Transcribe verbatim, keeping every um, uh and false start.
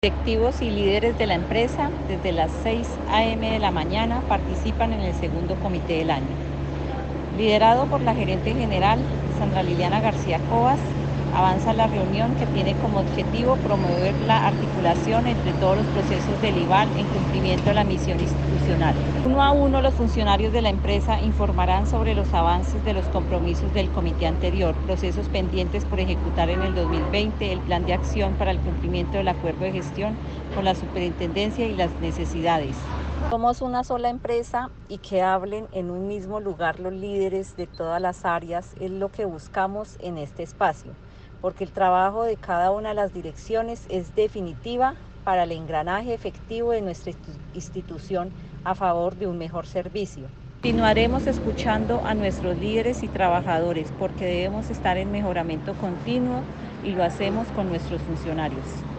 Directivos y líderes de la empresa desde las seis a eme de la mañana participan en el segundo comité del año. Liderado por la gerente general Sandra Liliana García Covas, avanza la reunión que tiene como objetivo promover la articulación entre todos los procesos del IVAL en cumplimiento de la misión institucional. Uno a uno los funcionarios de la empresa informarán sobre los avances de los compromisos del comité anterior, procesos pendientes por ejecutar en el dos mil veinte, el plan de acción para el cumplimiento del acuerdo de gestión con la superintendencia y las necesidades. Somos una sola empresa y que hablen en un mismo lugar los líderes de todas las áreas es lo que buscamos en este espacio, porque el trabajo de cada una de las direcciones es definitiva para el engranaje efectivo de nuestra institución a favor de un mejor servicio. Continuaremos escuchando a nuestros líderes y trabajadores porque debemos estar en mejoramiento continuo y lo hacemos con nuestros funcionarios.